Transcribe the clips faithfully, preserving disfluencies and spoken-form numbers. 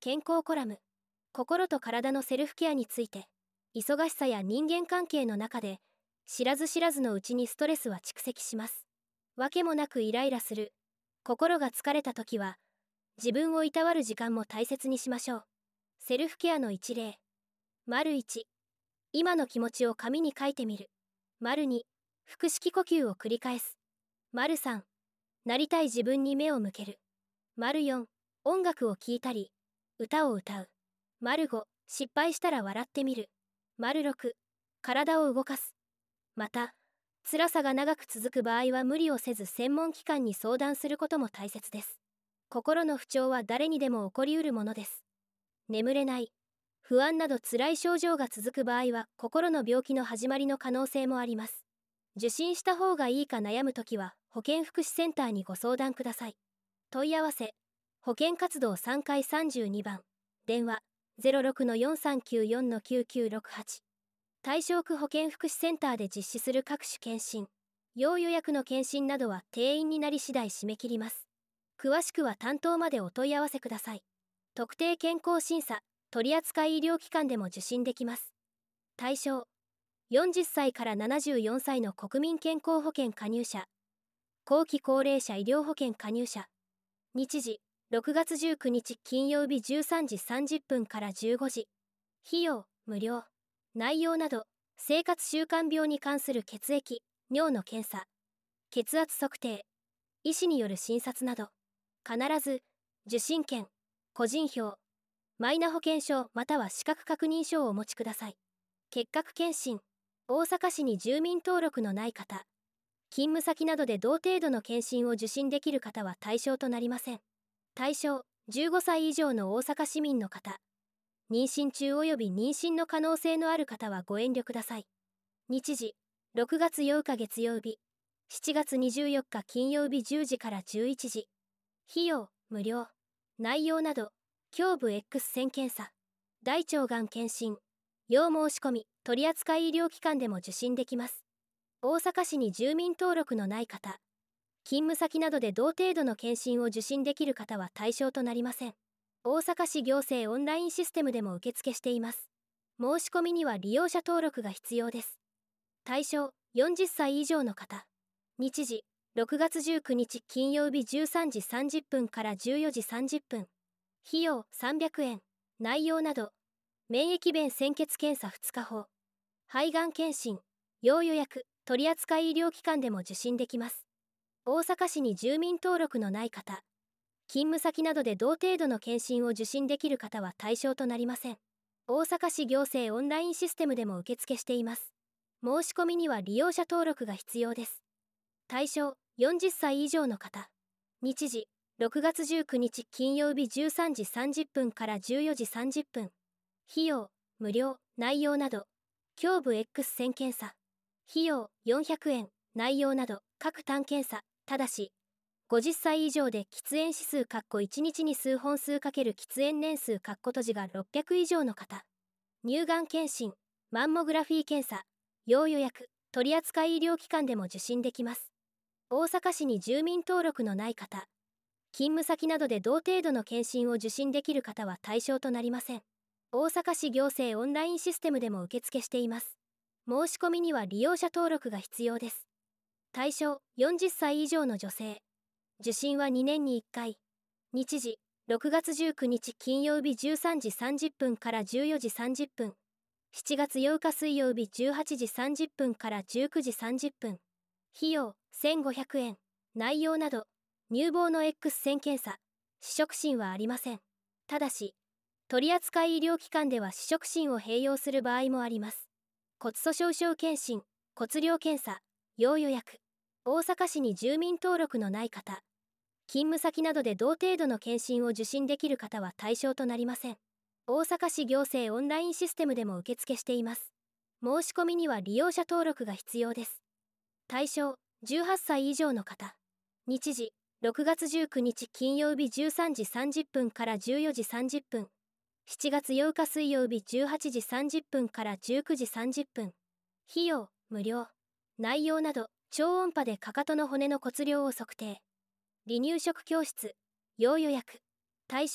健康コラム。心と体のセルフケアについて。忙しさや人間関係の中で、知らず知らずのうちにストレスは蓄積します。わけもなくイライラする。心が疲れた時は、自分をいたわる時間も大切にしましょう。セルフケアの一例。丸いち、今の気持ちを紙に書いてみる。丸に、腹式呼吸を繰り返す。丸さん、なりたい自分に目を向ける。丸よん、音楽を聴いたり、歌を歌う。丸ご、失敗したら笑ってみる。丸ろく、体を動かす。また、辛さが長く続く場合は無理をせず専門機関に相談することも大切です。心の不調は誰にでも起こりうるものです。眠れない、不安など辛い症状が続く場合は心の病気の始まりの可能性もあります。受診した方がいいか悩むときは保健福祉センターにご相談ください。問い合わせ、保健活動さんかいさんじゅうにばん、電話 ゼロろくのよんさんきゅうよんのきゅうきゅうろくはち。対象区保健福祉センターで実施する各種検診、要予約の検診などは定員になり次第締め切ります。詳しくは担当までお問い合わせください。特定健康審査、取扱医療機関でも受診できます。対象、よんじゅっさいからななじゅうよんさいの国民健康保険加入者、後期高齢者医療保険加入者。日時、ろくがつじゅうくにち金曜日じゅうさんじさんじゅっぷんからじゅうごじ。費用、無料。内容など、生活習慣病に関する血液、尿の検査、血圧測定、医師による診察など、必ず、受診券、個人票、マイナ保険証または資格確認書をお持ちください。結核検診、大阪市に住民登録のない方、勤務先などで同程度の検診を受診できる方は対象となりません。対象、じゅうごさい以上の大阪市民の方、妊娠中及び妊娠の可能性のある方はご遠慮ください。日時、ろくがつようか月曜日、しちがつにじゅうよっか金曜日じゅうじからじゅういちじ。費用、無料。内容など、胸部 X 線検査、大腸がん検診、要申し込み、取扱医療機関でも受診できます。大阪市に住民登録のない方、勤務先などで同程度の検診を受診できる方は対象となりません。大阪市行政オンラインシステムでも受付しています。申し込みには利用者登録が必要です。対象、よんじゅっさい以上の方。日時、ろくがつじゅうくにち金曜日じゅうさんじさんじゅっぷんからじゅうよじさんじゅっぷん。費用さんびゃくえん。内容など、免疫弁潜血検査ふつか法、肺がん検診、要予約、取扱医療機関でも受診できます。大阪市に住民登録のない方、勤務先などで同程度の検診を受診できる方は対象となりません。大阪市行政オンラインシステムでも受付しています。申し込みには利用者登録が必要です。対象、よんじゅっさい以上の方。日時、ろくがつじゅうくにち金曜日じゅうさんじさんじゅっぷんからじゅうよじさんじゅっぷん。費用、無料。内容など、胸部 X 線検査。費用よんひゃくえん。内容など、各単検査。ただし、ごじゅっさい以上で喫煙指数（いちにちに数本数×喫煙年数）閉じがろっぴゃく以上の方。乳がん検診、マンモグラフィー検査、要予約、取扱医療機関でも受診できます。大阪市に住民登録のない方、勤務先などで同程度の検診を受診できる方は対象となりません。大阪市行政オンラインシステムでも受付しています。申し込みには利用者登録が必要です。対象、よんじゅっさい以上の女性。受診はにねんにいっかい。日時、ろくがつじゅうくにち金曜日じゅうさんじさんじゅっぷんからじゅうよじさんじゅっぷん。しちがつようか水曜日じゅうはちじさんじゅっぷんからじゅうくじさんじゅっぷん。費用せんごひゃくえん。内容など、乳房の X 線検査、視触診はありません。ただし、取扱医療機関では視触診を併用する場合もあります。骨粗鬆症検診、骨量検査、要予約。大阪市に住民登録のない方、勤務先などで同程度の検診を受診できる方は対象となりません。大阪市行政オンラインシステムでも受付しています。申し込みには利用者登録が必要です。対象、じゅうはっさい以上の方。日時、ろくがつじゅうくにち金曜日じゅうさんじさんじゅっぷんからじゅうよじさんじゅっぷん。しちがつようか水曜日じゅうはちじさんじゅっぷんからじゅうくじさんじゅっぷん。費用、無料。内容など、超音波でかかとの骨の骨量を測定。離乳食教室、要予約。対象、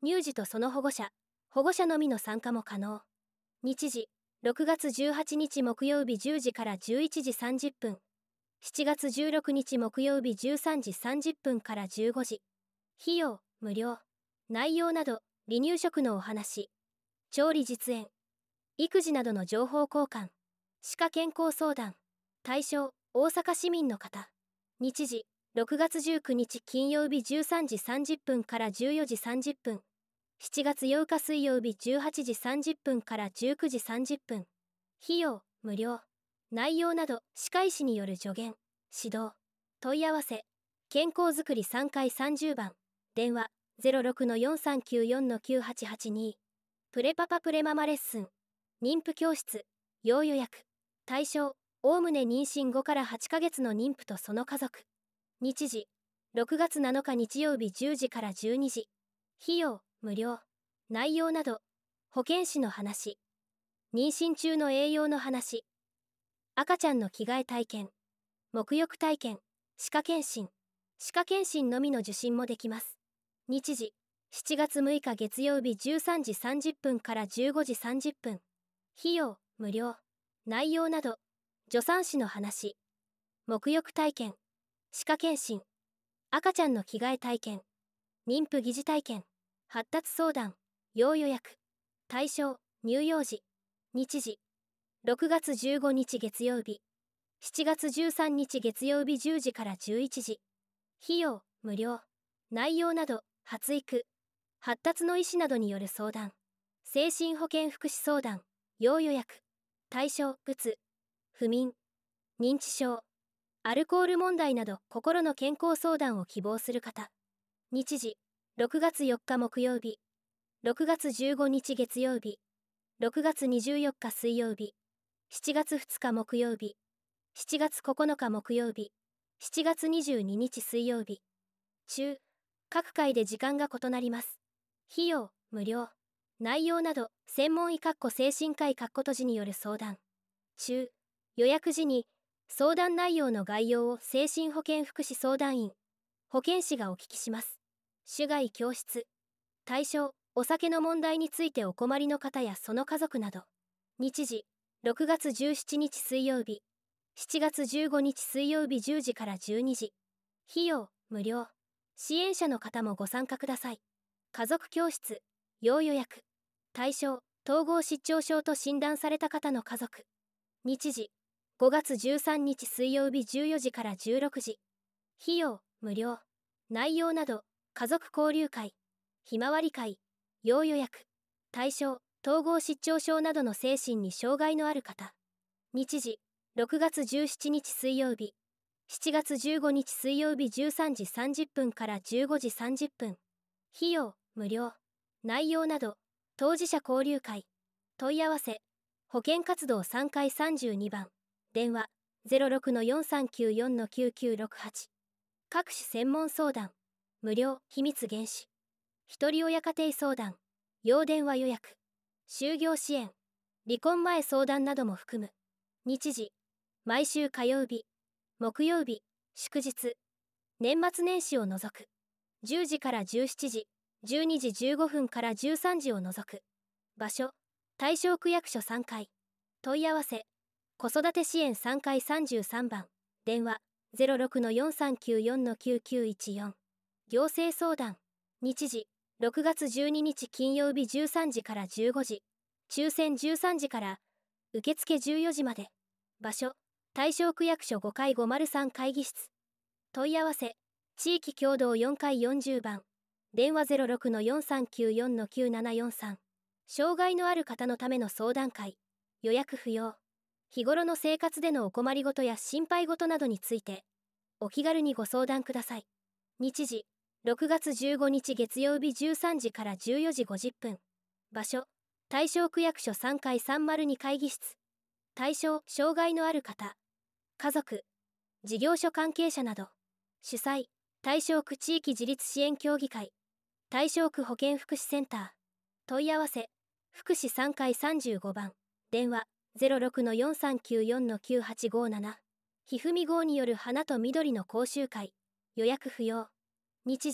乳児とその保護者、保護者のみの参加も可能。日時、ろくがつじゅうはちにち木曜日じゅうじからじゅういちじさんじゅっぷん。しちがつじゅうろくにち木曜日じゅうさんじさんじゅっぷんからじゅうごじ。費用、無料。内容など、離乳食のお話。調理実演。育児などの情報交換。歯科健康相談。対象、大阪市民の方。日時、ろくがつじゅうくにち金曜日じゅうさんじさんじゅっぷんからじゅうよじさんじゅっぷん。しちがつようか水曜日じゅうはちじさんじゅっぷんからじゅうくじさんじゅっぷん。費用、無料。内容など、歯科医師による助言、指導。問い合わせ、健康づくりさんかいさんじゅうばん。電話、ゼロろくのよんさんきゅうよんのきゅうはちはちに。プレパパプレママレッスン。妊婦教室、要予約。対象、おおむね妊娠ごからはちかげつの妊婦とその家族。日時、ろくがつなのか日曜日じゅうじからじゅうにじ。費用、無料。内容など、保健師の話。妊娠中の栄養の話。赤ちゃんの着替え体験。沐浴体験。歯科検診。歯科検診のみの受診もできます。日時、しちがつむいか月曜日じゅうさんじさんじゅっぷんからじゅうごじさんじゅっぷん。費用、無料。内容など、助産師の話。沐浴体験。歯科検診。赤ちゃんの着替え体験。妊婦疑似体験。発達相談。要予約。対象、乳幼児。日時、ろくがつじゅうごにち月曜日。しちがつじゅうさんにち月曜日じゅうじからじゅういちじ。費用、無料。内容など、発育。発達の医師などによる相談。精神保健福祉相談。要予約。対象、うつ、不眠、認知症、アルコール問題など心の健康相談を希望する方。日時、ろくがつよっか木曜日。ろくがつじゅうごにち月曜日。ろくがつにじゅうよっか水曜日。しちがつふつか木曜日。しちがつここのか木曜日。しちがつにじゅうににち水曜日。中、各回で時間が異なります。費用、無料。内容など、専門医精神科医閉じによる相談。中、予約時に、相談内容の概要を精神保健福祉相談員、保健師がお聞きします。種外教室。対象、お酒の問題についてお困りの方やその家族など。日時、ろくがつじゅうしちにち水曜日。しちがつじゅうごにち水曜日じゅうじからじゅうにじ。費用、無料。支援者の方もご参加ください。家族教室、要予約。対象、統合失調症と診断された方の家族。日時、ごがつじゅうさんにち水曜日じゅうよじからじゅうろくじ。費用、無料。内容など、家族交流会、ひまわり会、要予約。対象、統合失調症などの精神に障害のある方。日時、ろくがつじゅうしちにち水曜日。しちがつじゅうごにち水曜日じゅうさんじさんじゅっぷんからじゅうごじさんじゅっぷん。費用、無料。内容など、当事者交流会。問い合わせ、保健活動さんかいさんじゅうにばん。電話、ゼロろくのよんさんきゅうよんのきゅうきゅうろくはち。各種専門相談。無料、秘密厳守。ひとり親家庭相談。要電話予約。就業支援。離婚前相談なども含む。日時、毎週火曜日、木曜日、祝日。年末年始を除く。じゅうじからじゅうしちじ、じゅうにじじゅうごふんからじゅうさんじを除く。場所、大正区役所さんかい。問い合わせ、子育て支援さんかいさんじゅうさんばん。電話、ゼロろくのよんさんきゅうよんのきゅうきゅういちよん。行政相談。日時、ろくがつじゅうににち金曜日じゅうさんじからじゅうごじ。抽選じゅうさんじから、受付じゅうよじまで。場所、大正区役所ごかいごまるさん会議室。問い合わせ、地域共同よんかいよんじゅうばん。電話ゼロろくのよんさんきゅうよんのきゅうななよんさん。障害のある方のための相談会。予約不要。日頃の生活でのお困りごとや心配ごとなどについて、お気軽にご相談ください。日時、ろくがつじゅうごにち月曜日じゅうさんじからじゅうよじごじゅっぷん。場所、大正区役所さんかいさんまるに会議室。対象、障害のある方、家族、事業所関係者など。主催、大正区地域自立支援協議会。大正区保健福祉センター。問い合わせ、福祉さんかいさんじゅうごばん。電話、ゼロろくのよんさんきゅうよんのきゅうはちごなな。ひふみ号による花と緑の講習会。予約不要。日時、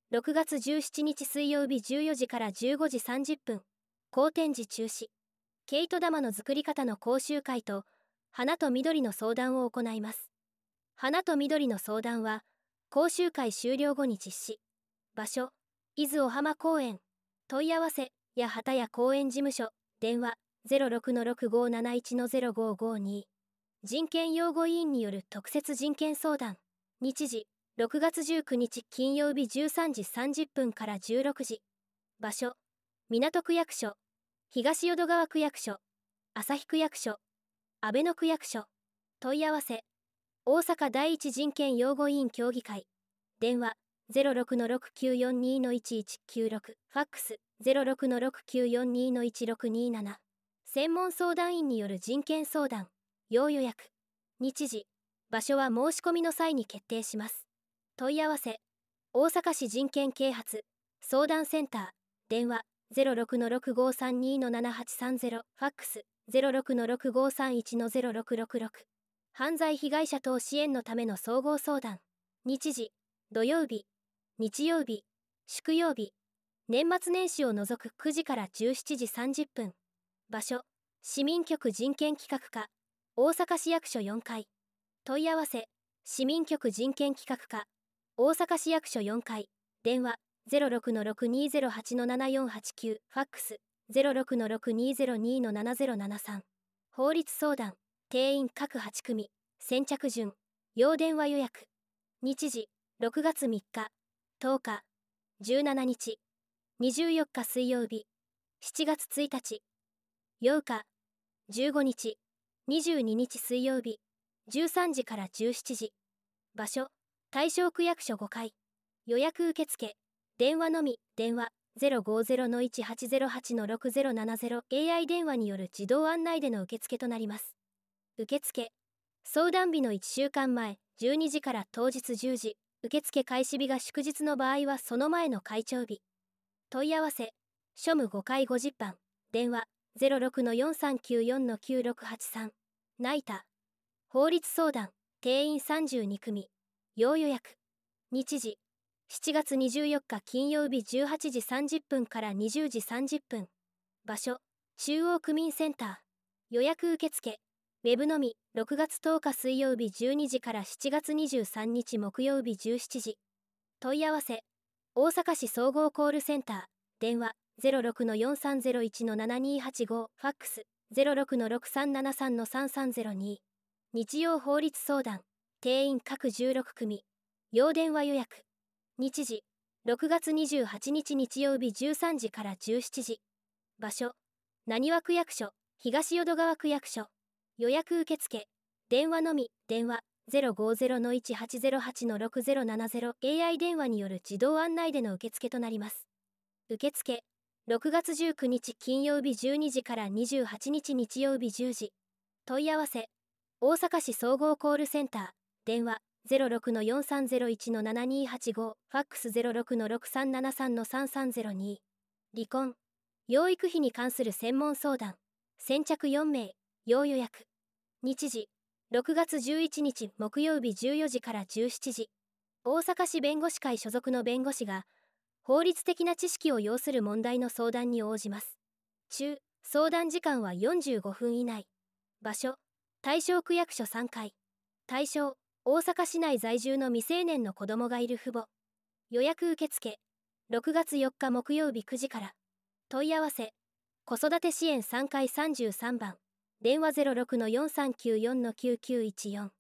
ろくがつじゅうしちにち水曜日じゅうよじからじゅうごじさんじゅっぷん、好展示中止。毛糸玉の作り方の講習会と花と緑の相談を行います。花と緑の相談は講習会終了後に実施。場所、伊豆尾浜公園。問い合わせ、や旗や公園事務所、電話 ゼロろくのろくごーなないちのゼロごーごーに。人権擁護委員による特設人権相談。日時、ろくがつじゅうくにち金曜日じゅうさんじさんじゅっぷんからじゅうろくじ。場所、港区役所、東淀川区役所、旭区役所、阿倍野区役所。問い合わせ、大阪第一人権擁護委員協議会。電話 ゼロろくのろくきゅうよんにのいちいちきゅうろく。ファックス ゼロろくのろくきゅうよんにのいちろくになな。専門相談員による人権相談。要予約。日時、場所は申し込みの際に決定します。問い合わせ、大阪市人権啓発相談センター。電話 ゼロろくのろくごーさんにのななはちさんゼロ。ファックス ゼロろくのろくごーさんいちのゼロろくろくろく。犯罪被害者等支援のための総合相談。日時、土曜日、日曜日、祝曜日、年末年始を除くくじからじゅうしちじさんじゅっぷん。場所、市民局人権企画課、大阪市役所よんかい。問い合わせ、市民局人権企画課、大阪市役所よんかい。電話 ゼロろくのろくにゼロはちのななよんはちきゅう。ファックス ゼロろくのろくにゼロにのななゼロななさん。法律相談、定員各はちくみ。先着順、要電話予約。日時、ろくがつみっか、とおか、じゅうしちにち、にじゅうよっか水曜日、しちがつついたち、ようか、じゅうごにち、にじゅうににち水曜日、じゅうさんじからじゅうしちじ。場所、大正区役所ごかい。予約受付、電話のみ。電話 ゼロごーゼロのいちはちゼロはちのろくゼロななゼロ。 エーアイ 電話による自動案内での受付となります。受付、相談日のいっしゅうかんまえじゅうにじから当日じゅうじ。受付開始日が祝日の場合はその前の開帳日。問い合わせ、庶務ごかいごじゅっばん。電話 ゼロろくのよんさんきゅうよんのきゅうろくはちさん。ナイタ。法律相談、定員さんじゅうにくみ。要予約。日時、しちがつにじゅうよっか金曜日じゅうはちじさんじゅっぷんからにじゅうじさんじゅっぷん。場所、中央区民センター。予約受付、ウェブのみ。ろくがつとおか水曜日じゅうにじからしちがつにじゅうさんにち木曜日じゅうしちじ。問い合わせ、大阪市総合コールセンター。電話 ゼロろくのよんさんゼロいちのななにはちご。ファックス ゼロろくのろくさんななさんのさんさんゼロに。日曜法律相談、定員各じゅうろくくみ。要電話予約。日時、ろくがつにじゅうはちにち日曜日じゅうさんじからじゅうしちじ。場所、浪速区役所、東淀川区役所。予約受付、電話のみ。電話 ゼロごーゼロのいちはちゼロはちのろくゼロななゼロ。 エーアイ 電話による自動案内での受付となります。受付、ろくがつじゅうくにち金曜日じゅうにじからにじゅうはちにち日曜日じゅうじ。問い合わせ、大阪市総合コールセンター。電話 ゼロろくのよんさんゼロいちのななにはちご。ファックス ゼロろくのろくさんななさんのさんさんゼロに。離婚、養育費に関する専門相談、先着よんめい。要予約。日時、ろくがつじゅういちにち木曜日じゅうよじからじゅうしちじ。大阪市弁護士会所属の弁護士が法律的な知識を要する問題の相談に応じます。中、相談時間はよんじゅうごふん以内。場所、大正区役所さんかい。対象、大阪市内在住の未成年の子供がいる父母。予約受付、ろくがつよっか木曜日くじから。問い合わせ、子育て支援さんかいさんじゅうさんばん。電話 ゼロろくのよんさんきゅうよんのきゅうきゅういちよん。